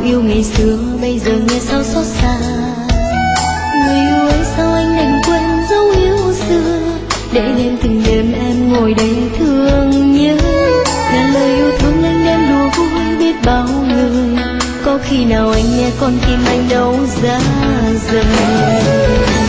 yêu ngày xưa bây giờ nghe sao xót xa. Người yêu ơi sao anh đành quên dấu yêu xưa, để đêm từng đêm em ngồi đây thương nhớ. Ngàn lời yêu thương anh đem đùa vui biết bao người, có khi nào anh nghe con tim anh đau giá rời.